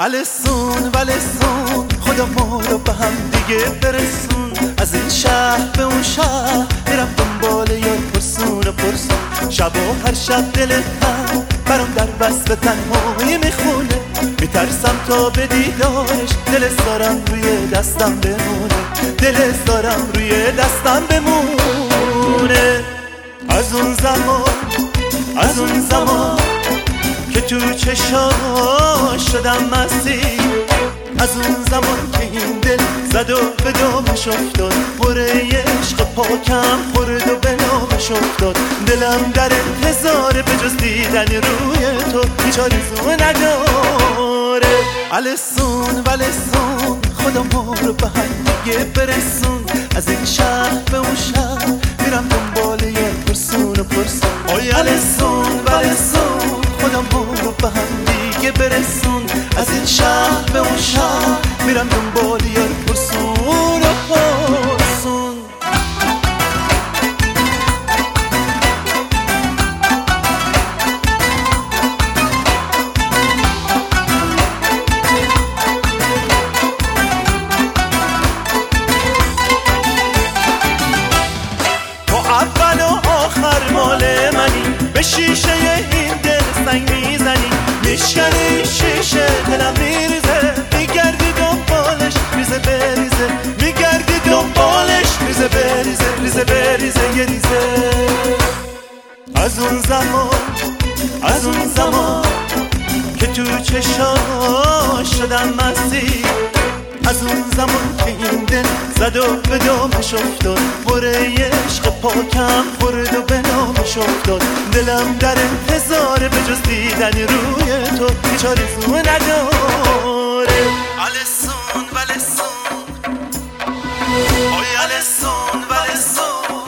السون ولسون خدا ما رو به هم دیگه برسون. از این شهر به اون شهر میرم دنبال یار پرسون و پرسون. شب و هر شب دلتم برام در وصف تنهایی میخونه. میترسم تا به دیدارش دلت دارم روی دستم بمونه. دلت دارم روی دستم بمونه. از اون زمان که تو چشاش شدم مسیر. از اون زمان که این دل زد و به دامش افتاد. قره عشق پاکم خورد و به نامش افتاد. دلم در انتظار به جز دیدن روی تو هیچ آرزو نداره. السون ولسون خدا ما رو به هم دیگه برسون. از این شهر به اون شهر میرم دنبال یار پرسون و پرسون. آی السون ولسون خدا ما رو به هم دیگه برسون. از این شهر به اون شهر میرم دنبال یار پرسون و پرسون. تو اول و آخر مال منی. به شیشه این دل سنگ میزنی. میشکنی شیشه دلم میریزه. میگردی دنبالش ریزه بریزه. میگردی دنبالش ریزه بریزه. ریزه بریزه یه ریزه. از اون زمان که تو چشاش شدم مسیر. از اون زمان که این دل زد و به دامش افتاد. قره عشق پاکم خورد و به نامش افتاد. دلم در انتظار به جز دیدن روی تو هیچ آرزو نداره. السون ولسون آی السون ولسون.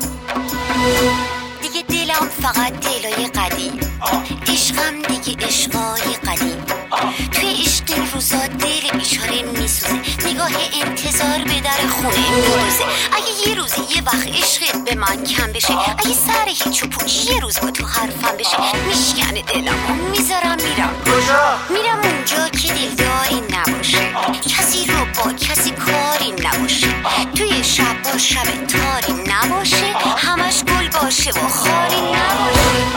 دیگه دلم فقط دلای قدیم. عشقم دیگه عشقای قدیم. توی عشق این روزا دل بیچاره میسوزه. نگاه انتظار به در خونه میروزه. اگه یه روزی یه وقت عشقت به من کم بشه. اگه سر هیچ و پوچ یه روز با تو حرفم بشه. میشکنه دلم و میذارم میرم. میرم اونجا که دلداری نباشه. کسی رو با کسی کاری نباشه. توی شب با شب تاری نباشه. همش گل باشه و خاری نباشه.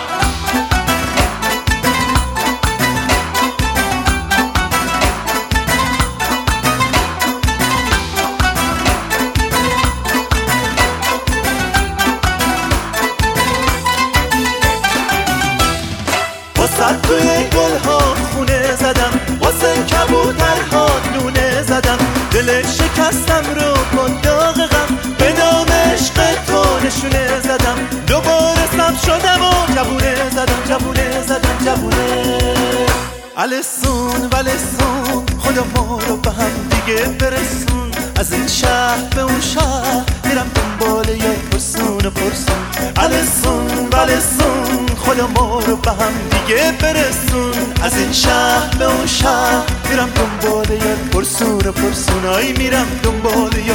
واسه توی گلها خونه زدم. واسه کبوترها نونه زدم. دل شکستم رو با داغ غم. به نام عشق تو نشونه زدم. دوباره سبز شدم و جوونه زدم. السون ولسون خدا ما رو به هم دیگه برسون. از این شهر به اون شهر میرم دنبال یار پرسون و پرسون. السون ولسون خدا ما رو به هم دیگه برسون. از این شهر به اون شهر میرم دنبال یار پرسون و پرسون. آی میرم دنبال